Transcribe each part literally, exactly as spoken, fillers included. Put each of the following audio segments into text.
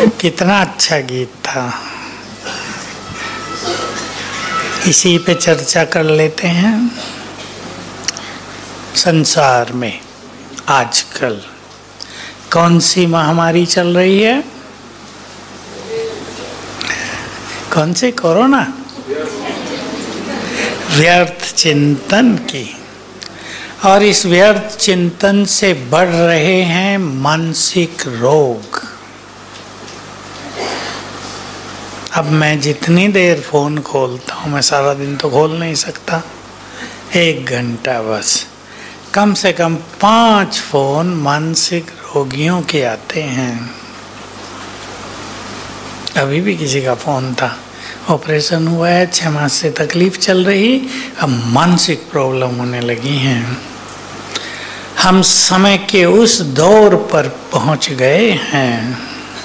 कितना अच्छा गीत था। इसी पे चर्चा कर लेते हैं। संसार में आजकल कौन सी महामारी चल रही है? कौन सी? कोरोना। व्यर्थ चिंतन की। और इस व्यर्थ चिंतन से बढ़ रहे हैं मानसिक रोग। अब मैं जितनी देर फोन खोलता हूँ, मैं सारा दिन तो खोल नहीं सकता, एक घंटा बस, कम से कम पांच फोन मानसिक रोगियों के आते हैं। अभी भी किसी का फोन था, ऑपरेशन हुआ है, छह मास से तकलीफ चल रही, अब मानसिक प्रॉब्लम होने लगी हैं। हम समय के उस दौर पर पहुंच गए हैं।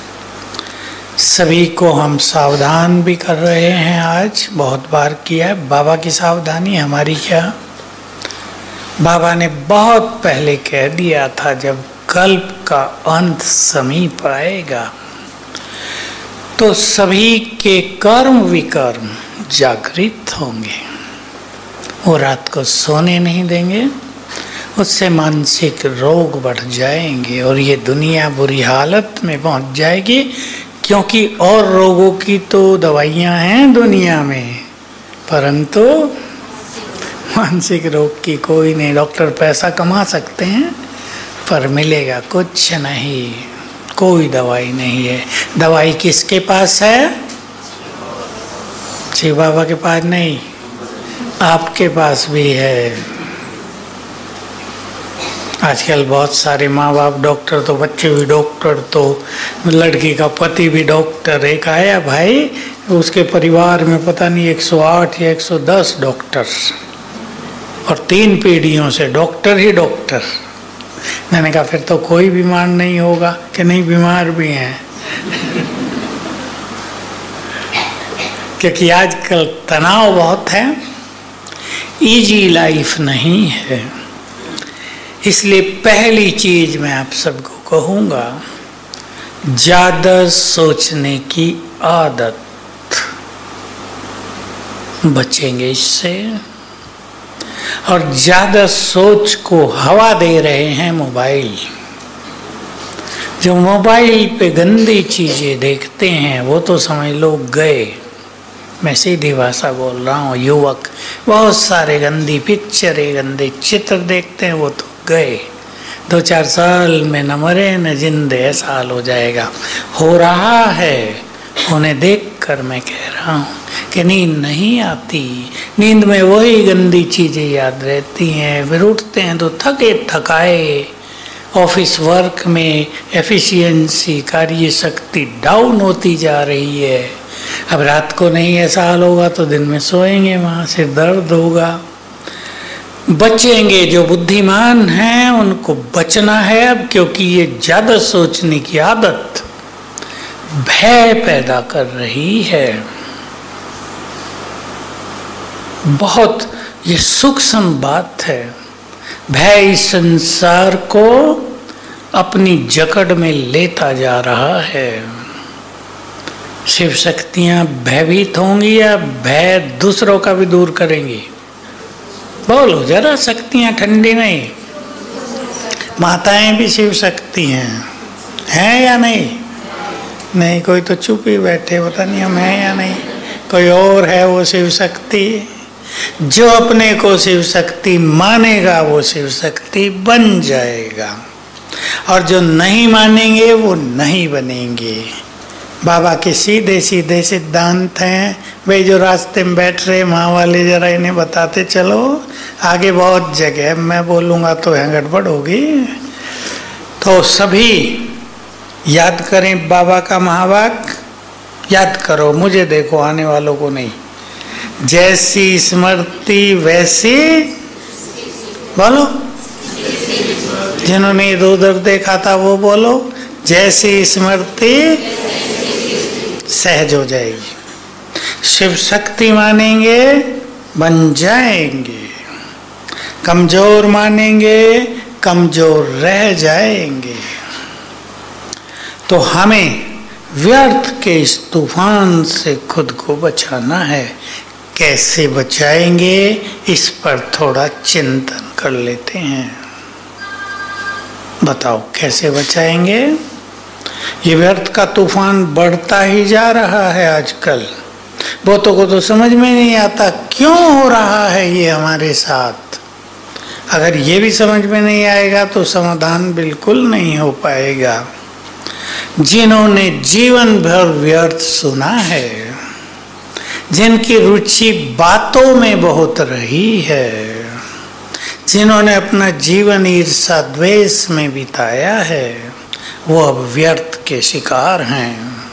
सभी को हम सावधान भी कर रहे हैं। आज बहुत बार किया है। बाबा की सावधानी, हमारी क्या? बाबा ने बहुत पहले कह दिया था, जब कल्प का अंत समीप आएगा तो सभी के कर्म विकर्म जागृत होंगे। वो रात को सोने नहीं देंगे, उससे मानसिक रोग बढ़ जाएंगे और ये दुनिया बुरी हालत में पहुंच जाएगी। क्योंकि और रोगों की तो दवाइयां हैं दुनिया में, परंतु मानसिक रोग की कोई नहीं। डॉक्टर पैसा कमा सकते हैं पर मिलेगा कुछ नहीं, कोई दवाई नहीं है। दवाई किसके पास है? शिव बाबा के पास नहीं, आपके पास भी है। आजकल बहुत सारे माँ बाप डॉक्टर, तो बच्चे भी डॉक्टर, तो लड़की का पति भी डॉक्टर। एक आया भाई, उसके परिवार में पता नहीं एक सौ आठ या एक सौ दस डॉक्टर, और तीन पीढ़ियों से डॉक्टर ही डॉक्टर। मैंने कहा फिर तो कोई बीमार नहीं होगा। कि नहीं, बीमार भी हैं। क्योंकि आजकल तनाव बहुत है, इजी लाइफ नहीं है। इसलिए पहली चीज मैं आप सबको कहूँगा, ज्यादा सोचने की आदत, बचेंगे इससे। और ज्यादा सोच को हवा दे रहे हैं मोबाइल। जो मोबाइल पे गंदी चीजें देखते हैं वो तो समझ लो गए। मैं सीधी भाषा बोल रहा हूँ। युवक बहुत सारे गंदी पिक्चरें, गंदे चित्र देखते हैं, वो तो गए। दो चार साल में न मरे न जिंदे, ऐसा हाल हो जाएगा। हो रहा है, उन्हें देखकर मैं कह रहा हूँ कि नींद नहीं आती। नींद में वही गंदी चीजें याद रहती हैं। फिर उठते हैं तो थके थकाए। ऑफिस वर्क में एफिशिएंसी, कार्य शक्ति डाउन होती जा रही है। अब रात को नहीं ऐसा हाल होगा तो दिन में सोएंगे, वहाँ से दर्द होगा। बचेंगे। जो बुद्धिमान हैं उनको बचना है अब, क्योंकि ये ज्यादा सोचने की आदत भय पैदा कर रही है। बहुत ये सूक्ष्म बात है। भय इस संसार को अपनी जकड़ में लेता जा रहा है। शिव शक्तियां भयभीत होंगी या भय दूसरों का भी दूर करेंगी? बोलो जरा, शक्तियां ठंडी नहीं। माताएं भी शिव शक्ति हैं, हैं या नहीं? नहीं, कोई तो चुप ही बैठे, पता नहीं हम हैं या नहीं। कोई और है वो शिव शक्ति। जो अपने को शिव शक्ति मानेगा वो शिव शक्ति बन जाएगा, और जो नहीं मानेंगे वो नहीं बनेंगे। बाबा के सीधे सीधे सिद्धांत हैं। भाई जो रास्ते में बैठ रहे माँ वाले, जरा इन्हें बताते चलो, आगे बहुत जगह मैं बोलूँगा तो यहाँ गड़बड़ होगी। तो सभी याद करें बाबा का महावाक्य, याद करो, मुझे देखो, आने वालों को नहीं। जैसी स्मृति वैसी, बोलो। जिन्होंने इधर उधर देखा था वो बोलो। जैसी स्मृति सहज हो जाएगी। शिव शक्ति मानेंगे बन जाएंगे, कमजोर मानेंगे कमजोर रह जाएंगे। तो हमें व्यर्थ के इस तूफान से खुद को बचाना है। कैसे बचाएंगे, इस पर थोड़ा चिंतन कर लेते हैं। बताओ कैसे बचाएंगे? ये व्यर्थ का तूफान बढ़ता ही जा रहा है आजकल। बहुतों को तो समझ में नहीं आता क्यों हो रहा है ये हमारे साथ। अगर ये भी समझ में नहीं आएगा तो समाधान बिल्कुल नहीं हो पाएगा। जिन्होंने जीवन भर व्यर्थ सुना है, जिनकी रुचि बातों में बहुत रही है, जिन्होंने अपना जीवन ईर्ष्या द्वेष में बिताया है, वो अब व्यर्थ के शिकार हैं।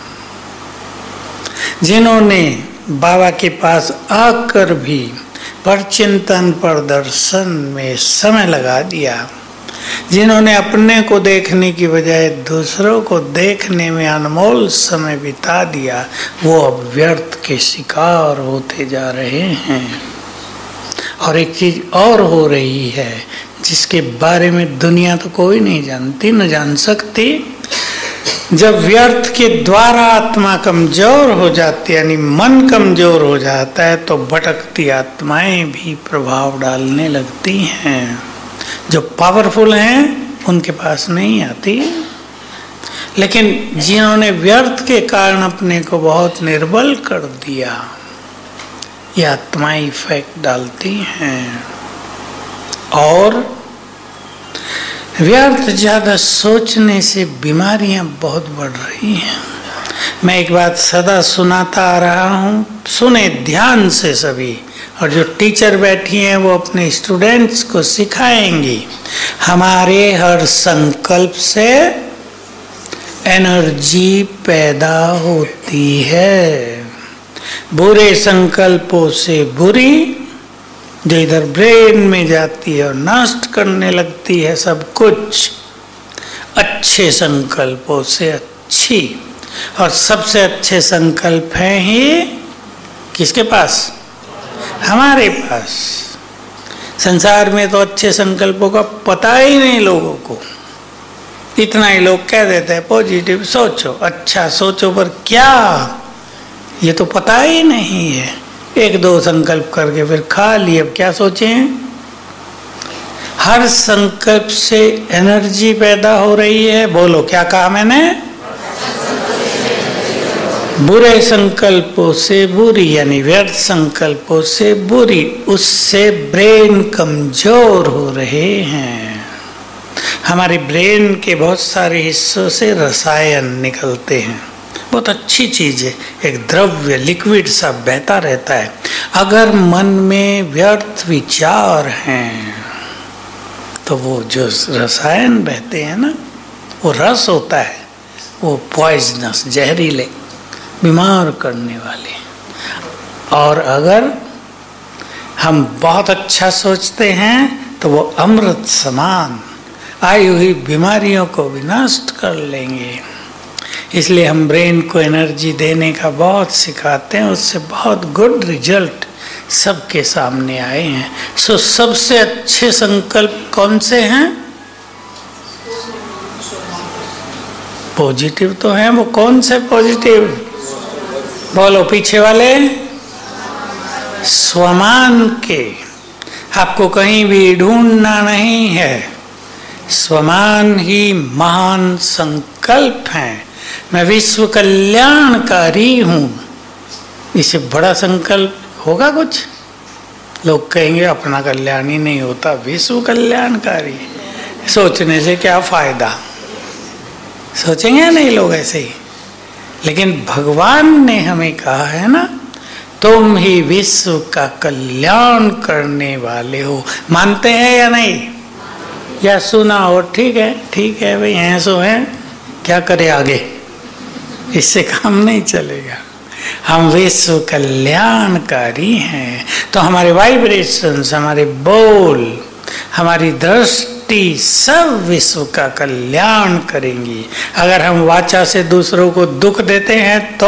जिन्होंने बाबा के पास आकर भी पर चिंतन पर दर्शन में समय लगा दिया, जिन्होंने अपने को देखने की बजाय दूसरों को देखने में अनमोल समय बिता दिया, वो अब व्यर्थ के शिकार होते जा रहे हैं। और एक चीज और हो रही है जिसके बारे में दुनिया तो कोई नहीं जानती, न जान सकती। जब व्यर्थ के द्वारा आत्मा कमजोर हो जाती है, यानी मन कमजोर हो जाता है, तो भटकती आत्माएं भी प्रभाव डालने लगती हैं। जो पावरफुल हैं उनके पास नहीं आती, लेकिन जिन्होंने व्यर्थ के कारण अपने को बहुत निर्बल कर दिया, ये आत्माएं इफेक्ट डालती हैं। और व्यर्थ ज्यादा सोचने से बीमारियां बहुत बढ़ रही हैं। मैं एक बात सदा सुनाता आ रहा हूँ, सुने ध्यान से सभी, और जो टीचर बैठी हैं वो अपने स्टूडेंट्स को सिखाएंगी। हमारे हर संकल्प से एनर्जी पैदा होती है। बुरे संकल्पों से बुरी, जो इधर ब्रेन में जाती है और नष्ट करने लगती है सब कुछ, अच्छे संकल्पों से अच्छी। और सबसे अच्छे संकल्प हैं ही किसके पास? हमारे पास। संसार में तो अच्छे संकल्पों का पता ही नहीं लोगों को। इतना ही लोग कह देते हैं पॉजिटिव सोचो, अच्छा सोचो, पर क्या, ये तो पता ही नहीं है। एक दो संकल्प करके फिर खा लिए, अब क्या सोचें। हर संकल्प से एनर्जी पैदा हो रही है। बोलो क्या कहा मैंने? बुरे संकल्पों से बुरी, यानी व्यर्थ संकल्पों से बुरी, उससे ब्रेन कमजोर हो रहे हैं। हमारे ब्रेन के बहुत सारे हिस्सों से रसायन निकलते हैं, बहुत अच्छी चीज है। एक द्रव्य लिक्विड सा बहता रहता है। अगर मन में व्यर्थ विचार हैं तो वो जो रसायन बहते हैं ना, वो रस होता है, वो पॉइजनस, जहरीले, बीमार करने वाले। और अगर हम बहुत अच्छा सोचते हैं तो वो अमृत समान आई हुई बीमारियों को भी नष्ट कर लेंगे। इसलिए हम ब्रेन को एनर्जी देने का बहुत सिखाते हैं, उससे बहुत गुड रिजल्ट सबके सामने आए हैं। सो सबसे अच्छे संकल्प कौन से हैं? पॉजिटिव तो हैं। वो कौन से पॉजिटिव? बोलो पीछे वाले। स्वमान के, आपको कहीं भी ढूंढना नहीं है। स्वमान ही महान संकल्प हैं। मैं विश्व कल्याणकारी हूँ, इससे बड़ा संकल्प होगा कुछ? लोग कहेंगे अपना कल्याण ही नहीं होता, विश्व कल्याणकारी सोचने से क्या फायदा? सोचेंगे नहीं लोग ऐसे ही। लेकिन भगवान ने हमें कहा है ना, तुम ही विश्व का कल्याण करने वाले हो। मानते हैं या नहीं? या सुना हो? ठीक है, ठीक है भाई, हैं सो हैं, क्या करे आगे, इससे काम नहीं चलेगा। हम विश्व कल्याणकारी हैं, तो हमारे वाइब्रेशंस, हमारे बोल, हमारी दृष्टि सब विश्व का कल्याण करेंगी। अगर हम वाचा से दूसरों को दुख देते हैं तो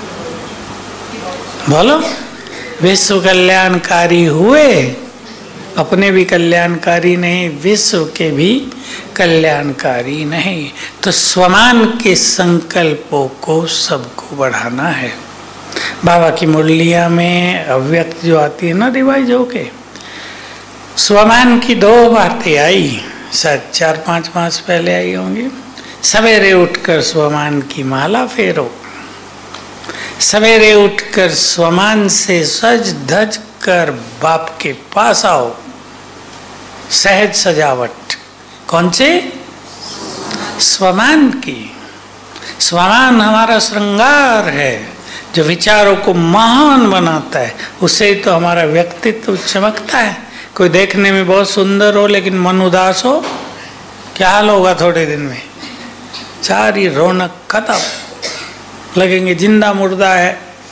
बोलो विश्व कल्याणकारी हुए अपने भी कल्याणकारी नहीं, विश्व के भी कल्याणकारी नहीं। तो स्वमान के संकल्पों को सबको बढ़ाना है। बाबा की मुरलिया में अव्यक्त जो आती है ना रिवाइज होके, स्वमान की दो बातें आई, शायद चार पांच मास पहले आई होंगी। सवेरे उठकर स्वमान की माला फेरो, सवेरे उठकर स्वमान से सज धज कर बाप के पास आओ। सहज सजावट कौन से? स्वमान की। स्वमान हमारा श्रृंगार है जो विचारों को महान बनाता है, उससे ही तो हमारा व्यक्तित्व चमकता है। कोई देखने में बहुत सुंदर हो लेकिन मन उदास हो, क्या हाल होगा? थोड़े दिन में सारी रौनक खत्म, लगेंगे जिंदा मुर्दा है।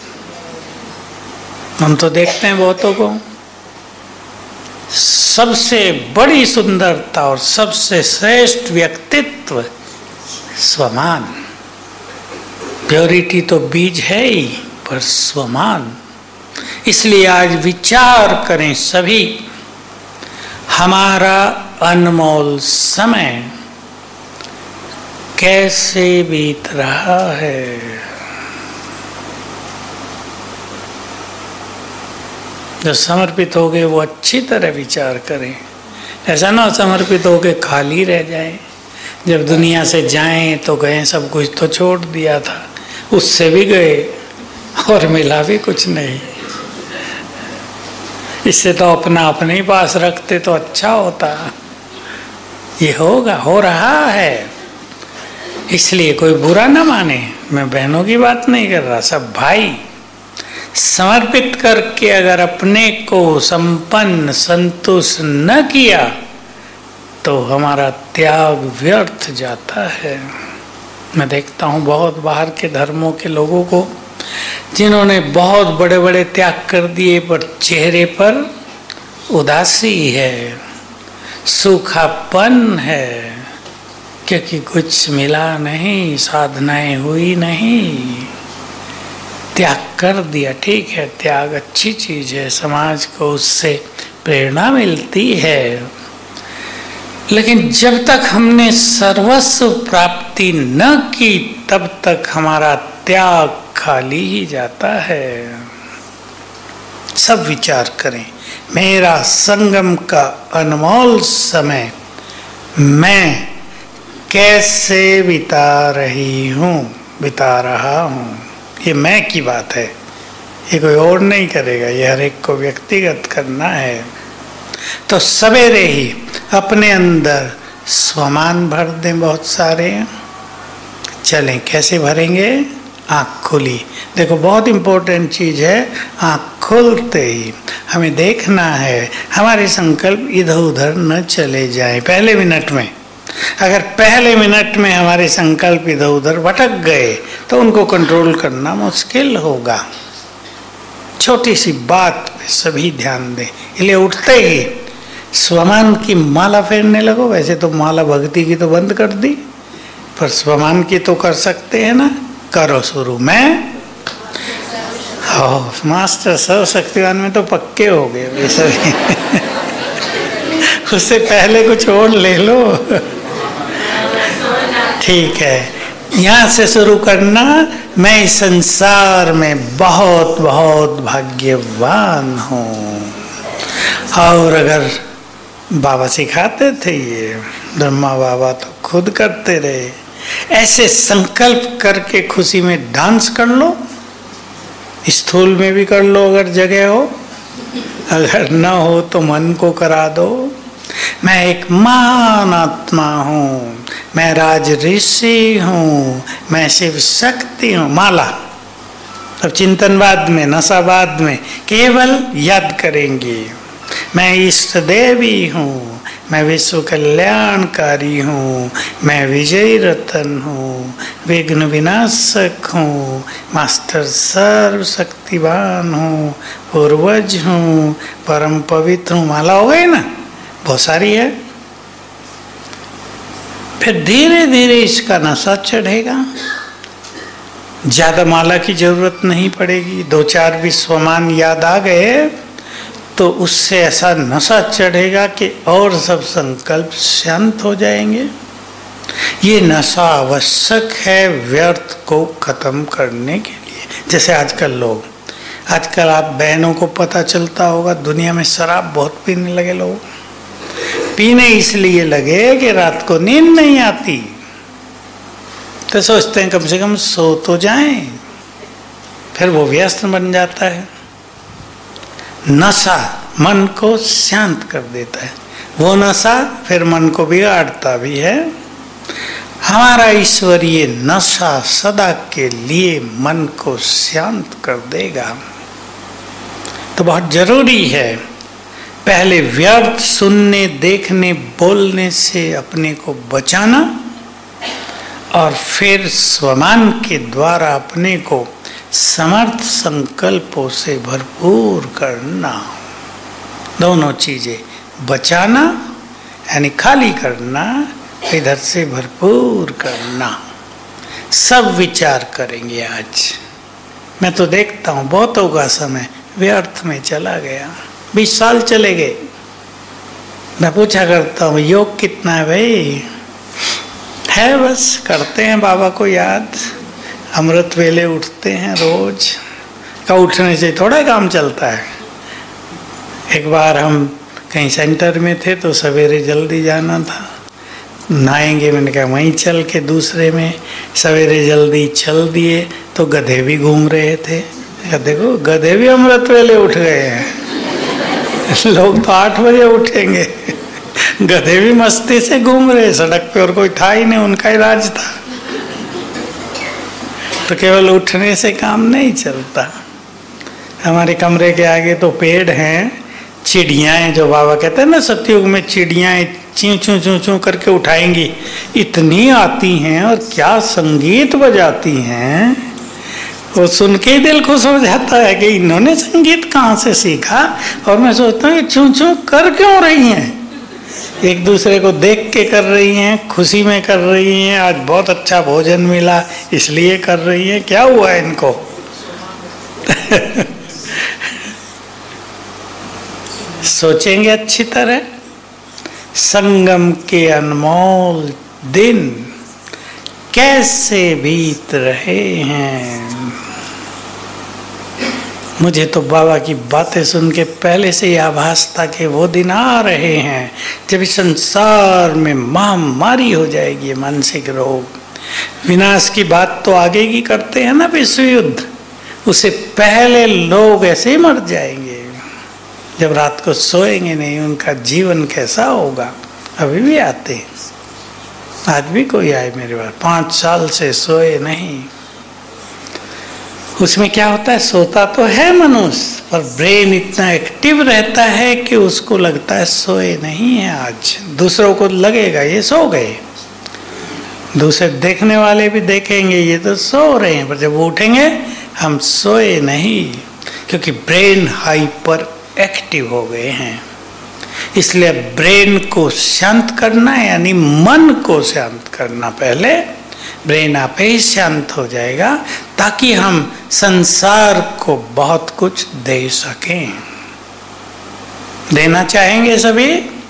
हम तो देखते हैं बहुतों को। सबसे बड़ी सुंदरता और सबसे श्रेष्ठ व्यक्तित्व स्वमान। प्योरिटी तो बीज है ही, पर स्वमान। इसलिए आज विचार करें सभी, हमारा अनमोल समय कैसे बीत रहा है। जो समर्पित हो गए वो अच्छी तरह विचार करें, ऐसा ना समर्पित हो के खाली रह जाए। जब दुनिया से जाएं तो गए, सब कुछ तो छोड़ दिया था, उससे भी गए और मिला भी कुछ नहीं। इससे तो अपना अपने ही पास रखते तो अच्छा होता। ये होगा, हो रहा है, इसलिए कोई बुरा ना माने। मैं बहनों की बात नहीं कर रहा, सब भाई। समर्पित करके अगर अपने को संपन्न संतुष्ट न किया तो हमारा त्याग व्यर्थ जाता है। मैं देखता हूँ बहुत बाहर के धर्मों के लोगों को, जिन्होंने बहुत बड़े बड़े त्याग कर दिए, पर चेहरे पर उदासी है, सूखापन है, क्योंकि कुछ मिला नहीं, साधनाएं हुई नहीं। त्याग कर दिया, ठीक है, त्याग अच्छी चीज है, समाज को उससे प्रेरणा मिलती है, लेकिन जब तक हमने सर्वस्व प्राप्ति न की तब तक हमारा त्याग खाली ही जाता है। सब विचार करें, मेरा संगम का अनमोल समय मैं कैसे बिता रही हूँ, बिता रहा हूँ। ये मैं की बात है, ये कोई और नहीं करेगा, ये हर एक को व्यक्तिगत करना है। तो सवेरे ही अपने अंदर स्वमान भर दें, बहुत सारे। चलें, कैसे भरेंगे? आँख खुली। देखो बहुत इम्पोर्टेंट चीज़ है, आँख खुलते ही हमें देखना है हमारे संकल्प इधर उधर न चले जाए। पहले मिनट में, अगर पहले मिनट में हमारे संकल्प इधर उधर भटक गए तो उनको कंट्रोल करना मुश्किल होगा। छोटी सी बात पे सभी ध्यान दें। इसलिए उठते ही स्वमान की माला फेरने लगो। वैसे तो माला भक्ति की तो बंद कर दी, पर स्वमान की तो कर सकते हैं ना। करो शुरू। मैं हो मास्टर सर्वशक्तिवान में तो पक्के हो गए ये सभी। उससे पहले कुछ और ले लो। ठीक है, यहाँ से शुरू करना। मैं इस संसार में बहुत बहुत भाग्यवान हूँ। और अगर बाबा सिखाते थे, ये ब्रह्मा बाबा तो खुद करते रहे, ऐसे संकल्प करके खुशी में डांस कर लो। स्थूल में भी कर लो अगर जगह हो, अगर न हो तो मन को करा दो। मैं एक महान आत्मा हूँ, मैं राज ऋषि हूँ, मैं शिव शक्ति हूँ। माला अब चिंतन बाद में, नशा बाद में, केवल याद करेंगे। मैं इष्ट देवी हूँ, मैं विश्व कल्याणकारी हूँ, मैं विजय रतन हूँ, विघ्न विनाशक हूँ, मास्टर सर्व शक्तिवान हूँ, पूर्वज हूँ, परम पवित्र हूँ। माला हो गई ना, बहुत सारी है। फिर धीरे धीरे इसका नशा चढ़ेगा। ज्यादा माला की जरूरत नहीं पड़ेगी। दो चार भी स्वमान याद आ गए तो उससे ऐसा नशा चढ़ेगा कि और सब संकल्प शांत हो जाएंगे। ये नशा आवश्यक है व्यर्थ को खत्म करने के लिए। जैसे आजकल लोग, आजकल आप बहनों को पता चलता होगा, दुनिया में शराब बहुत पीने लगे लोग। पीने इसलिए लगे कि रात को नींद नहीं आती, तो सोचते हैं कम से कम सो तो जाएं, फिर वो व्यस्त बन जाता है। नशा मन को शांत कर देता है, वो नशा फिर मन को बिगाड़ता भी है। हमारा ईश्वरीय नशा सदा के लिए मन को शांत कर देगा। तो बहुत जरूरी है पहले व्यर्थ सुनने, देखने, बोलने से अपने को बचाना और फिर स्वमान के द्वारा अपने को समर्थ संकल्पों से भरपूर करना। दोनों चीजें, बचाना यानी खाली करना, इधर से भरपूर करना। सब विचार करेंगे आज। मैं तो देखता हूँ बहुतों का समय व्यर्थ में चला गया, बीस साल चले गए। मैं पूछा करता हूँ योग कितना है भाई? है बस करते हैं बाबा को याद, अमृत वेले उठते हैं रोज का, उठने से थोड़ा काम चलता है। एक बार हम कहीं सेंटर में थे तो सवेरे जल्दी जाना था, नहाएंगे, मैंने कहा वहीं चल के दूसरे में सवेरे जल्दी चल दिए तो गधे भी घूम रहे थे। देखो गधे भी अमृत वेले उठ गए हैं। लोग तो आठ बजे उठेंगे, गधे भी मस्ती से घूम रहे सड़क पे, और कोई था ही नहीं, उनका ही राज था। तो केवल उठने से काम नहीं चलता। हमारे कमरे के आगे तो पेड़ हैं, चिड़ियाएं, जो बाबा कहते हैं ना सतयुग में चिड़ियाएं चीं चूं चूं चूं करके उठाएंगी, इतनी आती हैं और क्या संगीत बजाती हैं। वो सुन के ही दिल खुश हो जाता है कि इन्होंने संगीत कहाँ से सीखा। और मैं सोचता हूँ चूं चूं कर क्यों रही हैं, एक दूसरे को देख के कर रही हैं, खुशी में कर रही हैं, आज बहुत अच्छा भोजन मिला इसलिए कर रही हैं, क्या हुआ है इनको। सोचेंगे अच्छी तरह, संगम के अनमोल दिन कैसे बीत रहे हैं। मुझे तो बाबा की बातें सुन के पहले से ही आभास था कि वो दिन आ रहे हैं जब इस संसार में महामारी हो जाएगी, मानसिक रोग। विनाश की बात तो आगे की करते हैं ना विश्व युद्ध, उससे पहले लोग ऐसे ही मर जाएंगे जब रात को सोएंगे नहीं। उनका जीवन कैसा होगा। अभी भी आते हैं, आज भी कोई आए मेरे पास, पाँच साल से सोए नहीं। उसमें क्या होता है, सोता तो है मनुष्य पर ब्रेन इतना एक्टिव रहता है कि उसको लगता है सोए नहीं है आज। दूसरों को लगेगा ये सो गए, दूसरे देखने वाले भी देखेंगे ये तो सो रहे हैं, पर जब वो उठेंगे हम सोए नहीं, क्योंकि ब्रेन हाइपर एक्टिव हो गए हैं। इसलिए ब्रेन को शांत करना यानी मन को शांत करना। पहले ब्रेन आप ही शांत हो जाएगा ताकि हम संसार को बहुत कुछ दे सकें। देना चाहेंगे सभी।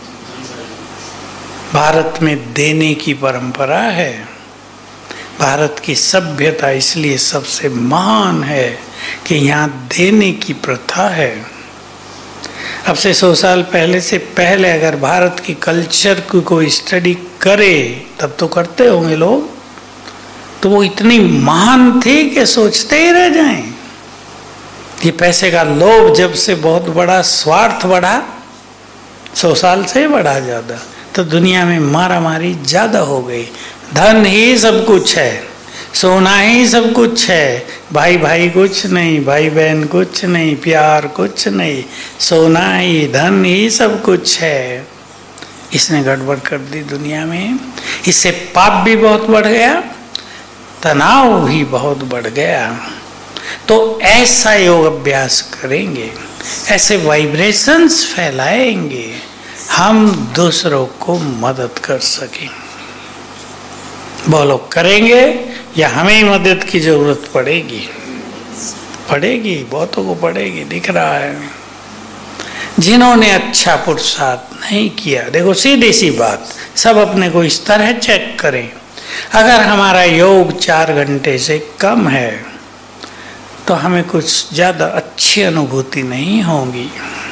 भारत में देने की परंपरा है। भारत की सभ्यता इसलिए सबसे महान है कि यहाँ देने की प्रथा है। अब से सौ साल पहले से पहले अगर भारत की कल्चर को कोई स्टडी करे, तब तो करते होंगे लोग, तो वो इतनी महान थी कि सोचते ही रह जाएं। ये पैसे का लोभ जब से बहुत बड़ा, स्वार्थ बढ़ा, सौ साल से बढ़ा ज्यादा, तो दुनिया में मारा मारी ज्यादा हो गई। धन ही सब कुछ है, सोना ही सब कुछ है, भाई भाई कुछ नहीं, भाई बहन कुछ नहीं, प्यार कुछ नहीं, सोना ही, धन ही सब कुछ है। इसने गड़बड़ कर दी दुनिया में। इससे पाप भी बहुत बढ़ गया, तनाव भी बहुत बढ़ गया। तो ऐसा योग अभ्यास करेंगे, ऐसे वाइब्रेशंस फैलाएंगे, हम दूसरों को मदद कर सकें। बोलो करेंगे या हमें ही मदद की जरूरत पड़ेगी? पड़ेगी, बहुतों को पड़ेगी, दिख रहा है। जिन्होंने अच्छा पुरुषार्थ नहीं किया। देखो सीधी सी बात, सब अपने को इस तरह चेक करें। अगर हमारा योग चार घंटे से कम है तो हमें कुछ ज़्यादा अच्छी अनुभूति नहीं होगी।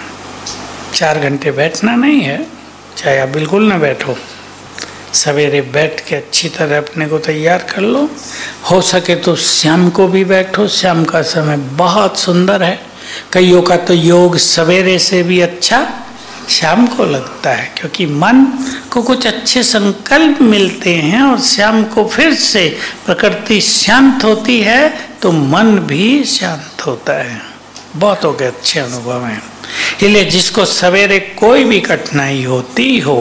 चार घंटे बैठना नहीं है, चाहे आप बिल्कुल न बैठो, सवेरे बैठ के अच्छी तरह अपने को तैयार कर लो। हो सके तो शाम को भी बैठो, शाम का समय बहुत सुंदर है। कईयों का तो योग सवेरे से भी अच्छा शाम को लगता है, क्योंकि मन को कुछ अच्छे संकल्प मिलते हैं और शाम को फिर से प्रकृति शांत होती है तो मन भी शांत होता है। बहुतों के अच्छे अनुभव हैं। इसलिए जिसको सवेरे कोई भी कठिनाई होती हो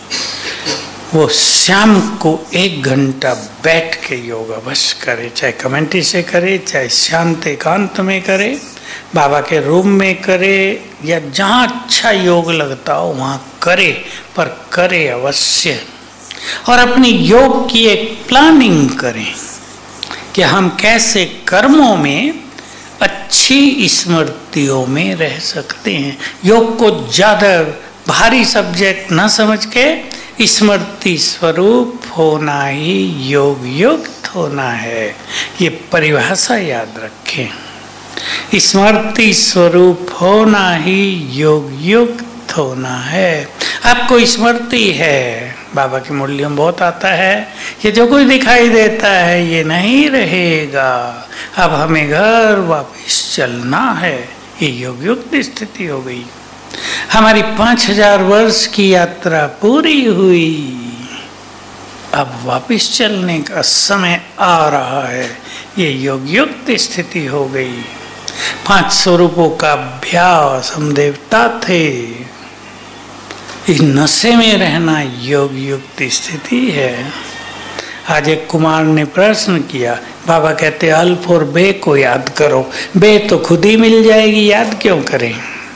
वो शाम को एक घंटा बैठ के योग अवश्य करे, चाहे कमेंट्री से करे, चाहे शांत एकांत में करे, बाबा के रूम में करे, या जहाँ अच्छा योग लगता हो वहाँ करे, पर करे अवश्य। और अपनी योग की एक प्लानिंग करें कि हम कैसे कर्मों में अच्छी स्मृतियों में रह सकते हैं। योग को ज़्यादा भारी सब्जेक्ट न समझ के स्मृति स्वरूप होना ही योग युक्त होना है, ये परिभाषा याद रखें। स्मृति स्वरूप होना ही योग युक्त होना है। आपको स्मृति है, बाबा की मुरलियों में बहुत आता है, ये जो कुछ दिखाई देता है ये नहीं रहेगा, अब हमें घर वापस चलना है। ये योग युक्त स्थिति हो गई। हमारी पांच हजार वर्ष की यात्रा पूरी हुई, अब वापस चलने का समय आ रहा है। ये योग युक्त स्थिति हो गई। पांच स्वरूपों का अभ्यास हम देवता थे, इस नशे में रहना योग युक्त स्थिति है। आज एक कुमार ने प्रश्न किया, बाबा कहते अल्फ और बे को याद करो, बे तो खुद ही मिल जाएगी, याद क्यों करें।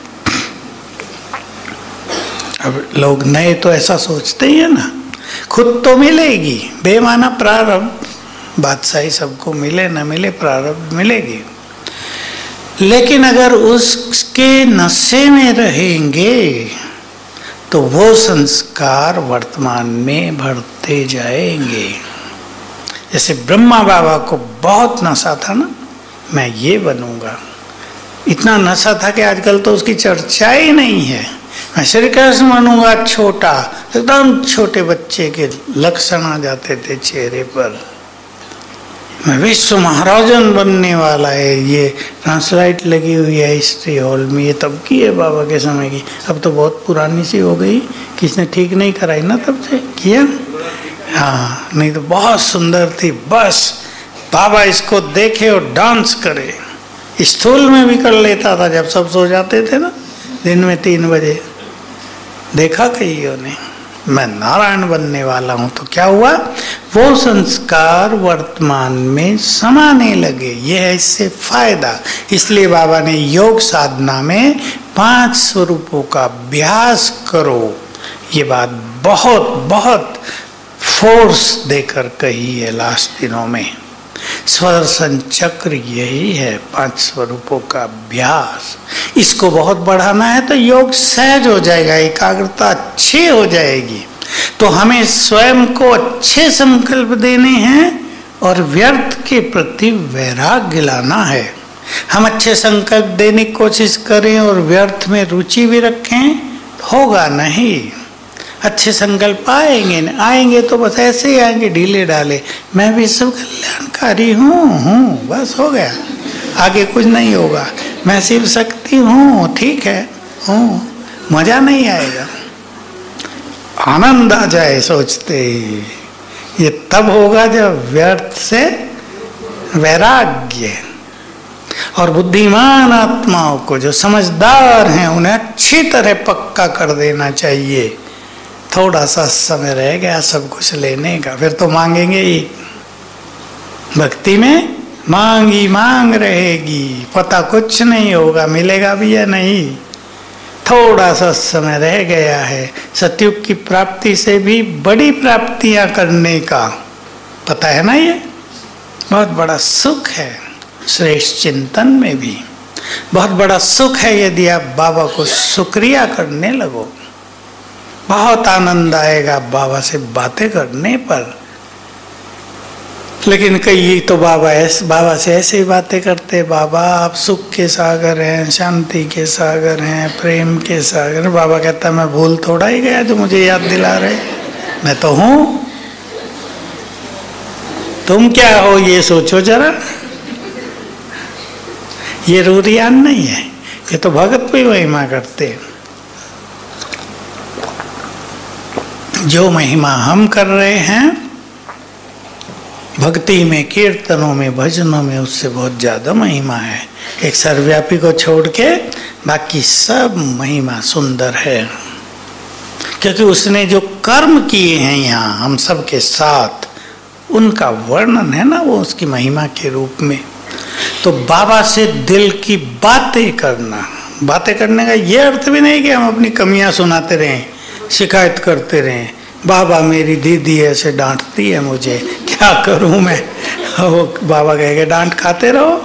अब लोग नए तो ऐसा सोचते ही है ना, खुद तो मिलेगी, बेमाना प्रारब्ध, बादशाही सबको मिले न मिले प्रारब्ध मिलेगी। लेकिन अगर उसके नशे में रहेंगे तो वो संस्कार वर्तमान में बढ़ते जाएंगे। जैसे ब्रह्मा बाबा को बहुत नशा था ना, मैं ये बनूंगा, इतना नशा था कि आजकल तो उसकी चर्चा ही नहीं है। मैं श्री कृष्ण बनूंगा, छोटा, एकदम छोटे बच्चे के लक्षण आ जाते थे चेहरे पर। मैं विश्व महाराजन बनने वाला है, ये ट्रांसलाइट लगी हुई है हिस्ट्री हॉल में, ये तब की है बाबा के समय की, अब तो बहुत पुरानी सी हो गई, किसने ठीक नहीं कराई ना तब से, किया हाँ, नहीं तो बहुत सुंदर थी। बस बाबा इसको देखे और डांस करे, स्थूल में भी कर लेता था जब सब सो जाते थे ना, दिन में तीन बजे देखा कईयों ने, मैं नारायण बनने वाला हूं। तो क्या हुआ, वो संस्कार वर्तमान में समाने लगे। ये है इससे फायदा। इसलिए बाबा ने योग साधना में पांच स्वरूपों का अभ्यास करो, ये बात बहुत बहुत फोर्स देकर कही है लास्ट दिनों में। स्वदर्शन चक्र यही है, पांच स्वरूपों का अभ्यास। इसको बहुत बढ़ाना है तो योग सहज हो जाएगा, एकाग्रता अच्छी हो जाएगी। तो हमें स्वयं को अच्छे संकल्प देने हैं और व्यर्थ के प्रति वैराग्य लाना है। हम अच्छे संकल्प देने की कोशिश करें और व्यर्थ में रुचि भी रखें, होगा नहीं। अच्छे संकल्प आएंगे न आएंगे तो बस ऐसे ही आएंगे ढीले डाले, मैं भी सब कल्याणकारी हूँ हूँ बस हो गया, आगे कुछ नहीं होगा। मैं शिव शक्ति हूँ, ठीक है हूँ, मजा नहीं आएगा, आनंद आ जाए सोचते ही। ये तब होगा जब व्यर्थ से वैराग्य। और बुद्धिमान आत्माओं को, जो समझदार हैं, उन्हें अच्छी तरह पक्का कर देना चाहिए। थोड़ा सा समय रह गया सब कुछ लेने का, फिर तो मांगेंगे ही। भक्ति में मांगी मांग रहेगी, पता कुछ नहीं होगा मिलेगा भी या नहीं। थोड़ा सा समय रह गया है, सतयुग की प्राप्ति से भी बड़ी प्राप्तियां करने का पता है ना, ये बहुत बड़ा सुख है श्रेष्ठ चिंतन में भी। बहुत बड़ा सुख है यदि आप बाबा को शुक्रिया करने लगो। बहुत आनंद आएगा बाबा से बातें करने पर। लेकिन कई तो बाबा ऐसे बाबा से ऐसे ही बातें करते, बाबा आप सुख के सागर हैं, शांति के सागर हैं, प्रेम के सागर। बाबा कहता मैं भूल थोड़ा ही गया जो मुझे याद दिला रहे, मैं तो हूं, तुम क्या हो ये सोचो जरा। ये रूरियान नहीं है, ये तो भगत भी महिमा करते हैं। जो महिमा हम कर रहे हैं भक्ति में, कीर्तनों में, भजनों में, उससे बहुत ज्यादा महिमा है। एक सर्वव्यापी को छोड़ के बाकी सब महिमा सुंदर है, क्योंकि उसने जो कर्म किए हैं यहाँ हम सब के साथ, उनका वर्णन है ना वो उसकी महिमा के रूप में। तो बाबा से दिल की बातें करना, बातें करने का ये अर्थ भी नहीं कि हम अपनी कमियां सुनाते रहें, शिकायत करते रहें। बाबा मेरी दीदी ऐसे डांटती है मुझे, क्या करूं मैं। वो बाबा कहेंगे डांट खाते रहो,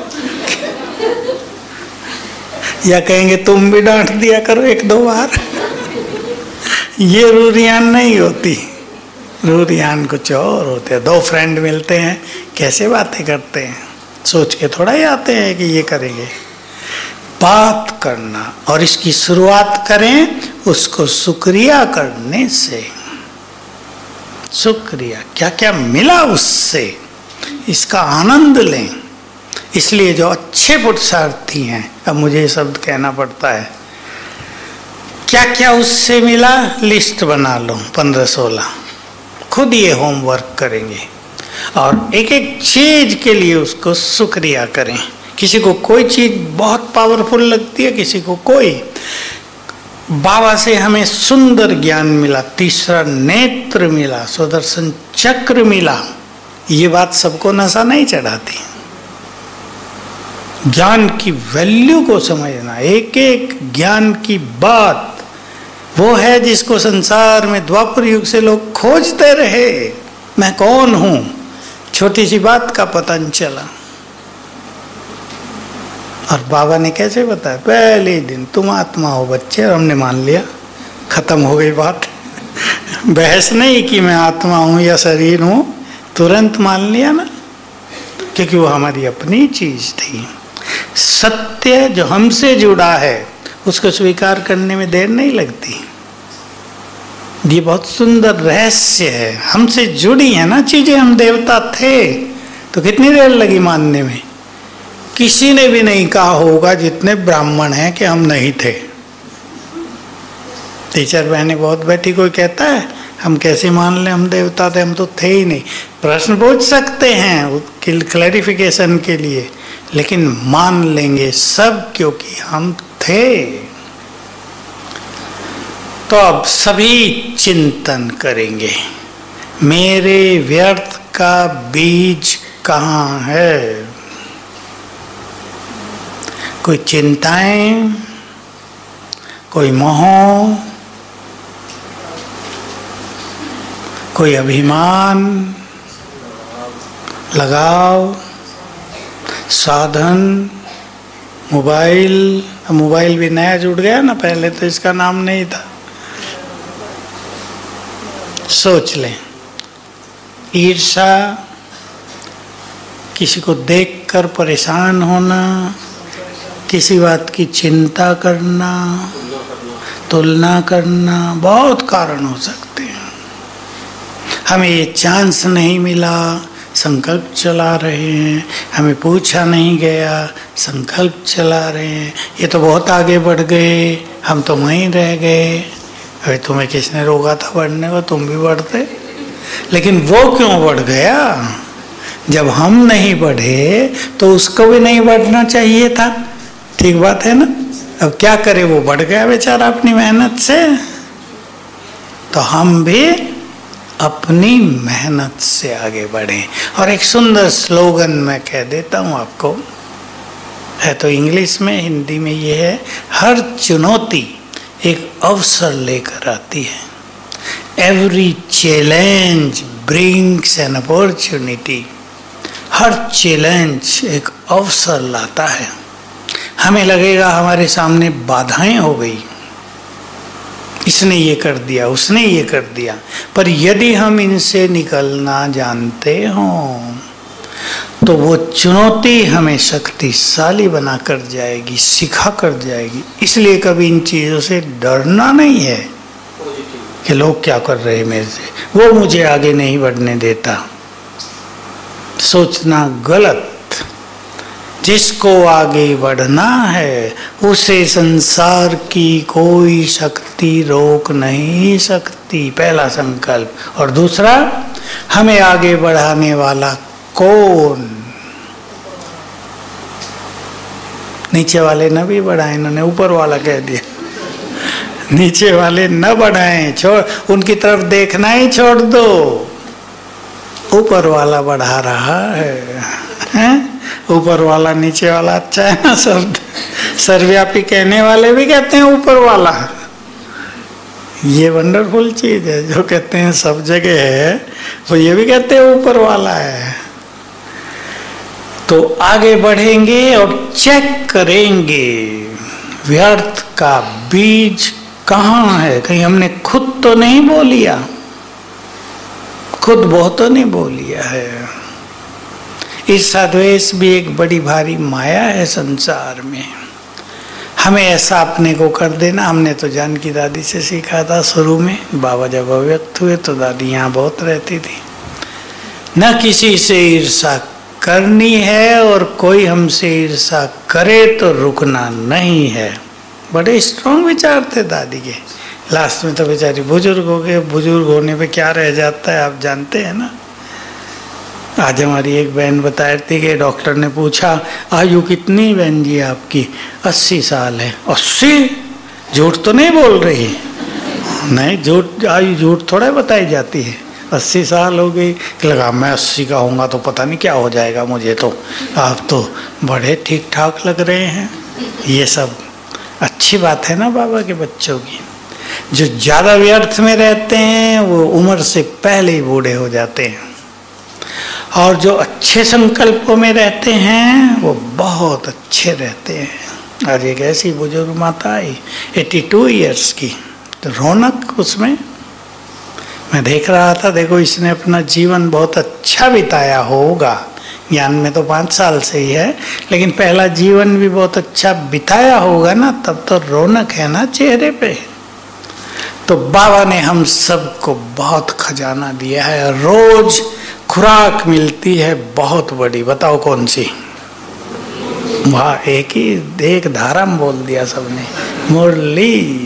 या कहेंगे तुम भी डांट दिया करो एक दो बार। ये रूरियान नहीं होती, रूरियान कुछ और होते हैं। दो फ्रेंड मिलते हैं, कैसे बातें करते हैं, सोच के थोड़ा ही आते हैं कि ये करेंगे। बात करना, और इसकी शुरुआत करें उसको शुक्रिया करने से। शुक्रिया, क्या क्या मिला उससे, इसका आनंद लें। इसलिए जो अच्छे पुरुषार्थी हैं, अब मुझे ये शब्द कहना पड़ता है, क्या क्या उससे मिला लिस्ट बना लो, पंद्रह सोलह, खुद ये होमवर्क करेंगे और एक एक चीज के लिए उसको शुक्रिया करें। किसी को कोई चीज बहुत पावरफुल लगती है, किसी को कोई। बाबा से हमें सुंदर ज्ञान मिला, तीसरा नेत्र मिला, सुदर्शन चक्र मिला। ये बात सबको नशा नहीं चढ़ाती। ज्ञान की वैल्यू को समझना, एक एक ज्ञान की बात, वो है जिसको संसार में द्वापर युग से लोग खोजते रहे। मैं कौन हूं, छोटी सी बात का पता नहीं चला। और बाबा ने कैसे बताया, पहले दिन तुम आत्मा हो बच्चे, और हमने मान लिया, खत्म हो गई बात। बहस नहीं कि मैं आत्मा हूं या शरीर हूं, तुरंत मान लिया ना, क्योंकि वो हमारी अपनी चीज थी। सत्य जो हमसे जुड़ा है उसको स्वीकार करने में देर नहीं लगती। ये बहुत सुंदर रहस्य है, हमसे जुड़ी है ना चीजें। हम देवता थे तो कितनी देर लगी मानने में। किसी ने भी नहीं कहा होगा जितने ब्राह्मण हैं कि हम नहीं थे। टीचर बहने बहुत बैठी, कोई कहता है हम कैसे मान लें हम देवता थे, हम तो थे ही नहीं। प्रश्न पूछ सकते हैं क्लैरिफिकेशन के लिए, लेकिन मान लेंगे सब क्योंकि हम थे। तो अब सभी चिंतन करेंगे, मेरे व्यर्थ का बीज कहाँ है। कोई चिंताएं, कोई मोह, कोई अभिमान, लगाव, साधन, मोबाइल। मोबाइल भी नया जुड़ गया ना, पहले तो इसका नाम नहीं था। सोच लें, ईर्षा, किसी को देखकर परेशान होना, किसी बात की चिंता करना, तुलना करना, बहुत कारण हो सकते हैं। हमें ये चांस नहीं मिला, संकल्प चला रहे हैं। हमें पूछा नहीं गया, संकल्प चला रहे हैं। ये तो बहुत आगे बढ़ गए, हम तो वहीं रह गए। अरे तुम्हें किसने रोका था बढ़ने को, तुम भी बढ़ते। लेकिन वो क्यों बढ़ गया? जब हम नहीं बढ़े तो उसको भी नहीं बढ़ना चाहिए था। ठीक बात है ना। अब क्या करे, वो बढ़ गया बेचारा अपनी मेहनत से, तो हम भी अपनी मेहनत से आगे बढ़े। और एक सुंदर स्लोगन मैं कह देता हूँ आपको, है तो इंग्लिश में, हिंदी में ये है, हर चुनौती एक अवसर लेकर आती है। Every challenge brings an opportunity. हर चैलेंज एक अवसर लाता है। हमें लगेगा हमारे सामने बाधाएं हो गई, इसने ये कर दिया, उसने ये कर दिया। पर यदि हम इनसे निकलना जानते हों तो वो चुनौती हमें शक्तिशाली बना कर जाएगी, सिखा कर जाएगी। इसलिए कभी इन चीज़ों से डरना नहीं है कि लोग क्या कर रहे हैं मेरे से, वो मुझे आगे नहीं बढ़ने देता। सोचना गलत। जिसको आगे बढ़ना है उसे संसार की कोई शक्ति रोक नहीं सकती, पहला संकल्प। और दूसरा, हमें आगे बढ़ाने वाला कौन? नीचे वाले न भी बढ़ाए, इन्होंने ऊपर वाला कह दिया। नीचे वाले न बढ़ाएं, छोड़, उनकी तरफ देखना ही छोड़ दो, ऊपर वाला बढ़ा रहा है, हैं? ऊपर वाला नीचे वाला अच्छा है ना शब्द। सर्वव्यापी कहने वाले भी कहते हैं ऊपर वाला। ये वंडरफुल चीज है, जो कहते हैं सब जगह है तो ये भी कहते हैं ऊपर वाला है। तो आगे बढ़ेंगे और चेक करेंगे व्यर्थ का बीज कहाँ है। कहीं हमने खुद तो नहीं बो लिया, खुद बहुत तो नहीं बो लिया है। ईर्ष्या-द्वेष भी एक बड़ी भारी माया है संसार में। हमें ऐसा अपने को कर देना। हमने तो जानकी दादी से सीखा था शुरू में। बाबा जब अव्यक्त हुए तो दादी यहाँ बहुत रहती थी। न किसी से ईर्ष्या करनी है और कोई हमसे ईर्ष्या करे तो रुकना नहीं है। बड़े स्ट्रॉन्ग विचार थे दादी के। लास्ट में तो बेचारी बुजुर्ग हो गए। बुजुर्ग होने पे क्या रह जाता है आप जानते हैं ना। आज हमारी एक बहन बता रही थी कि डॉक्टर ने पूछा आयु कितनी बहन जी आपकी? अस्सी साल है। अस्सी? झूठ तो नहीं बोल रही? नहीं, झूठ, आयु झूठ थोड़ा बताई जाती है। अस्सी साल हो गई। लगा मैं अस्सी का होऊंगा तो पता नहीं क्या हो जाएगा मुझे। तो आप तो बड़े ठीक ठाक लग रहे हैं। ये सब अच्छी बात है ना बाबा के बच्चों की। जो ज़्यादा व्यर्थ में रहते हैं वो उम्र से पहले ही बूढ़े हो जाते हैं, और जो अच्छे संकल्पों में रहते हैं वो बहुत अच्छे रहते हैं। और एक ऐसी बुजुर्ग माता आई बयासी इयर्स की, तो रौनक उसमें मैं देख रहा था। देखो इसने अपना जीवन बहुत अच्छा बिताया होगा। ज्ञान में तो पाँच साल से ही है, लेकिन पहला जीवन भी बहुत अच्छा बिताया होगा ना, तब तो रौनक है ना चेहरे पे। तो बाबा ने हम सबको बहुत खजाना दिया है। रोज खुराक मिलती है बहुत बड़ी। बताओ कौन सी? वाह, एक ही एक धारा में बोल दिया सबने। मुरली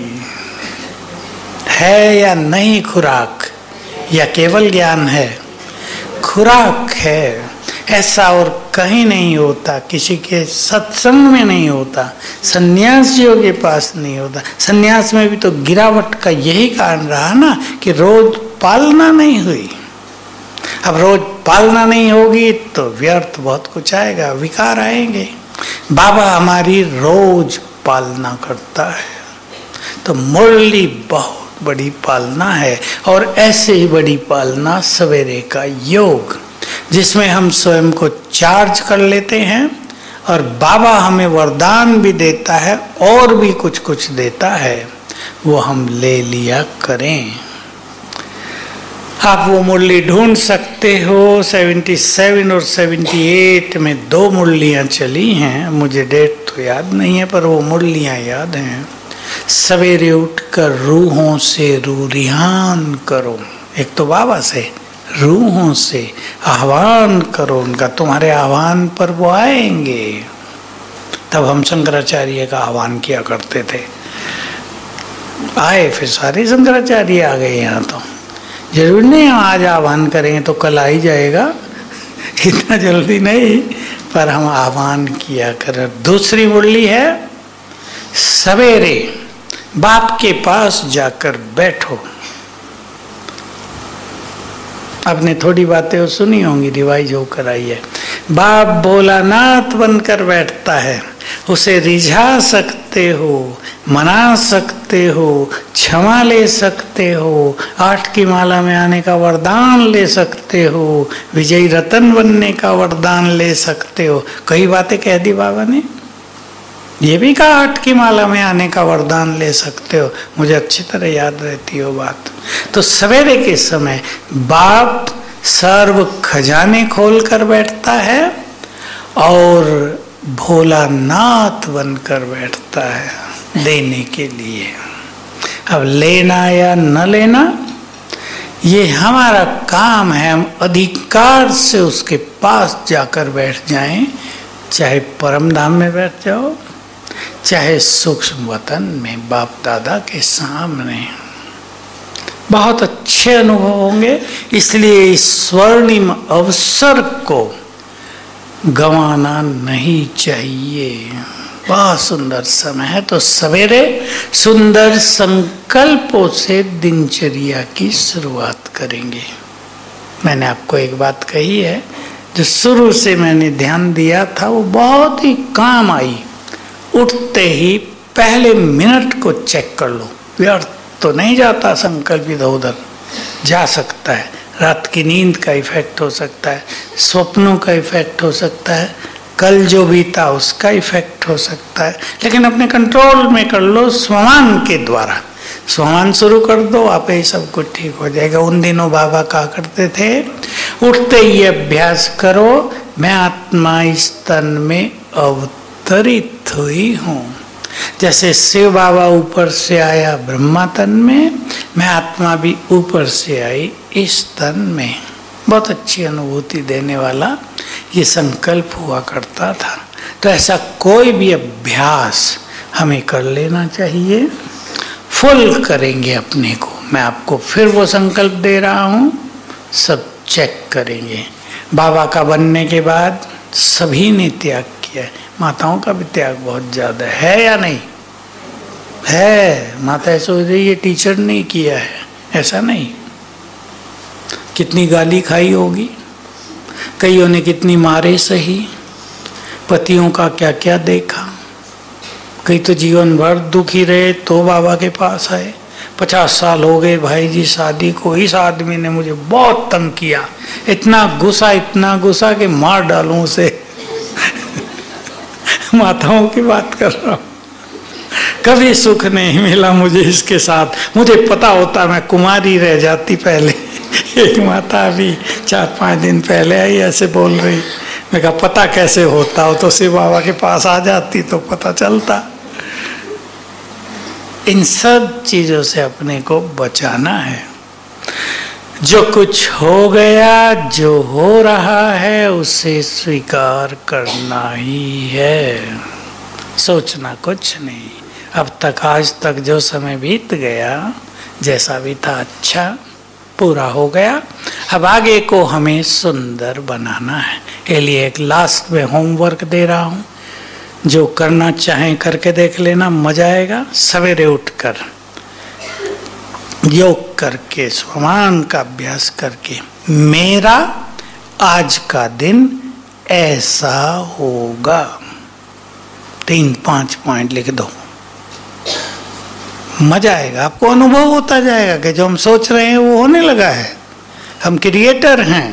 है या नहीं खुराक, या केवल ज्ञान है? खुराक है। ऐसा और कहीं नहीं होता, किसी के सत्संग में नहीं होता, सन्यासियों के पास नहीं होता। सन्यास में भी तो गिरावट का यही कारण रहा ना कि रोज पालना नहीं हुई। अब रोज पालना नहीं होगी तो व्यर्थ बहुत कुछ आएगा, विकार आएंगे। बाबा हमारी रोज पालना करता है। तो मुरली बहुत बड़ी पालना है। और ऐसे ही बड़ी पालना सवेरे का योग, जिसमें हम स्वयं को चार्ज कर लेते हैं और बाबा हमें वरदान भी देता है और भी कुछ कुछ देता है, वो हम ले लिया करें। आप वो मुरली ढूंढ सकते हो। सतहत्तर और अठहत्तर में दो मुरलियाँ चली हैं, मुझे डेट तो याद नहीं है पर वो मुरलियाँ याद हैं। सवेरे उठकर रूहों से रूरिहान करो। एक तो बाबा से, रूहों से आह्वान करो उनका। तुम्हारे आह्वान पर वो आएंगे। तब हम शंकराचार्य का आह्वान किया करते थे। आए, फिर सारे शंकराचार्य आ गए यहाँ। तो जरूर नहीं हम आज आह्वान करेंगे तो कल आ ही जाएगा, इतना जल्दी नहीं, पर हम आह्वान किया कर। दूसरी मुरली है सवेरे बाप के पास जाकर बैठो। आपने थोड़ी बातें सुनी होंगी, रिवाइज होकर आई है। बाप भोलानाथ बनकर बैठता है, उसे रिझा सकते हो, मना सकते हो, क्षमा ले सकते हो, आठ की माला में आने का वरदान ले सकते हो, विजयी रतन बनने का वरदान ले सकते हो। कई बातें कह दी बाबा ने। ये भी कहा आठ की माला में आने का वरदान ले सकते हो, मुझे अच्छी तरह याद रहती हो बात। तो सवेरे के समय बाप सर्व खजाने खोल कर बैठता है और भोलानाथ बनकर बैठता है देने के लिए। अब लेना या न लेना ये हमारा काम है, हम अधिकार से उसके पास जाकर बैठ जाएं, चाहे परम धाम में बैठ जाओ, चाहे सूक्ष्म वतन में बाप दादा के सामने। बहुत अच्छे अनुभव होंगे, इसलिए इस स्वर्णिम अवसर को गंवाना नहीं चाहिए। बहुत सुंदर समय है, तो सवेरे सुंदर संकल्पों से दिनचर्या की शुरुआत करेंगे। मैंने आपको एक बात कही है जो शुरू से मैंने ध्यान दिया था, वो बहुत ही काम आई। उठते ही पहले मिनट को चेक कर लो, व्यर्थ तो नहीं जाता संकल्प इधर उधर, जा सकता है। रात की नींद का इफेक्ट हो सकता है, स्वप्नों का इफेक्ट हो सकता है, कल जो बीता उसका इफेक्ट हो सकता है, लेकिन अपने कंट्रोल में कर लो स्वमान के द्वारा। स्वमान शुरू कर दो, आप ही सब कुछ ठीक हो जाएगा। उन दिनों बाबा कहा करते थे, उठते ही अभ्यास करो, मैं आत्मा इस तन में अवतरित हुई हूँ। जैसे शिव बाबा ऊपर से आया ब्रह्मा तन में, मैं आत्मा भी ऊपर से आई इस तन में। बहुत अच्छी अनुभूति देने वाला ये संकल्प हुआ करता था। तो ऐसा कोई भी अभ्यास हमें कर लेना चाहिए। फुल करेंगे अपने को, मैं आपको फिर वो संकल्प दे रहा हूँ, सब चेक करेंगे। बाबा का बनने के बाद सभी ने त्याग किया है, माताओं का भी त्याग बहुत ज़्यादा है या नहीं है? माता सोच रही है टीचर नहीं किया है, ऐसा नहीं। कितनी गाली खाई होगी, कईयों ने कितनी मारे सही, पतियों का क्या क्या देखा, कई तो जीवन भर दुखी रहे तो बाबा के पास आए। पचास साल हो गए भाई जी शादी को, इस आदमी ने मुझे बहुत तंग किया, इतना गुस्सा इतना गुस्सा कि मार डालूं उसे। माताओं की बात कर रहा हूँ। कभी सुख नहीं मिला मुझे इसके साथ, मुझे पता होता मैं कुमारी रह जाती पहले। एक माता अभी चार पांच दिन पहले आई, ऐसे बोल रही, मैं कहा पता कैसे होता हो, तो शिव बाबा के पास आ जाती तो पता चलता। इन सब चीजों से अपने को बचाना है। जो कुछ हो गया, जो हो रहा है, उसे स्वीकार करना ही है, सोचना कुछ नहीं। अब तक आज तक जो समय बीत गया, जैसा भी था अच्छा पूरा हो गया। अब आगे को हमें सुंदर बनाना है। के लिए एक लास्ट में होमवर्क दे रहा हूँ, जो करना चाहें करके देख लेना, मजा आएगा। सवेरे उठकर योग करके, स्वमान का अभ्यास करके, मेरा आज का दिन ऐसा होगा, तीन पांच पॉइंट लिख दो। मजा आएगा, आपको अनुभव होता जाएगा कि जो हम सोच रहे हैं वो होने लगा है। हम क्रिएटर हैं,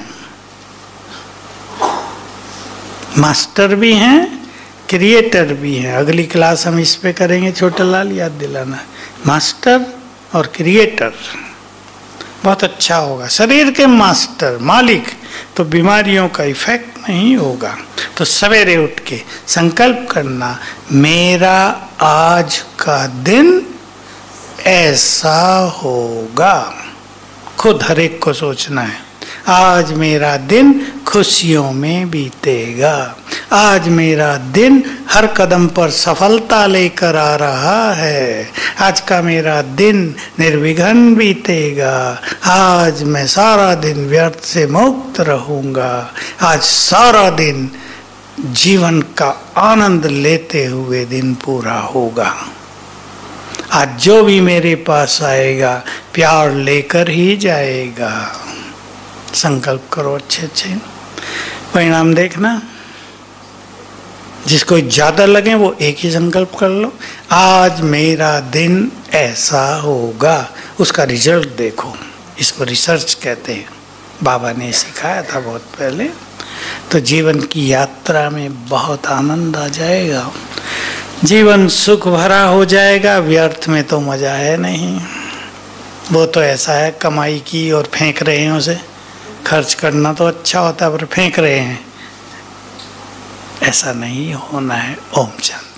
मास्टर भी हैं, क्रिएटर भी हैं। अगली क्लास हम इस पे करेंगे, छोटा लाल याद दिलाना। मास्टर और क्रिएटर बहुत अच्छा होगा। शरीर के मास्टर मालिक तो बीमारियों का इफेक्ट नहीं होगा। तो सवेरे उठ के संकल्प करना, मेरा आज का दिन ऐसा होगा। खुद हर एक को सोचना है, आज मेरा दिन खुशियों में बीतेगा, आज मेरा दिन हर कदम पर सफलता लेकर आ रहा है, आज का मेरा दिन निर्विघ्न बीतेगा, आज मैं सारा दिन व्यर्थ से मुक्त रहूंगा, आज सारा दिन जीवन का आनंद लेते हुए दिन पूरा होगा। आज जो भी मेरे पास आएगा प्यार लेकर ही जाएगा। संकल्प करो अच्छे अच्छे, परिणाम देखना। जिसको ज्यादा लगे वो एक ही संकल्प कर लो, आज मेरा दिन ऐसा होगा, उसका रिजल्ट देखो। इसको रिसर्च कहते हैं, बाबा ने सिखाया था बहुत पहले। तो जीवन की यात्रा में बहुत आनंद आ जाएगा। जीवन सुख भरा हो जाएगा, व्यर्थ में तो मजा है नहीं। वो तो ऐसा है, कमाई की और फेंक रहे हैं उसे। खर्च करना तो अच्छा होता है पर फेंक रहे हैं, ऐसा नहीं होना है। ओम शांति।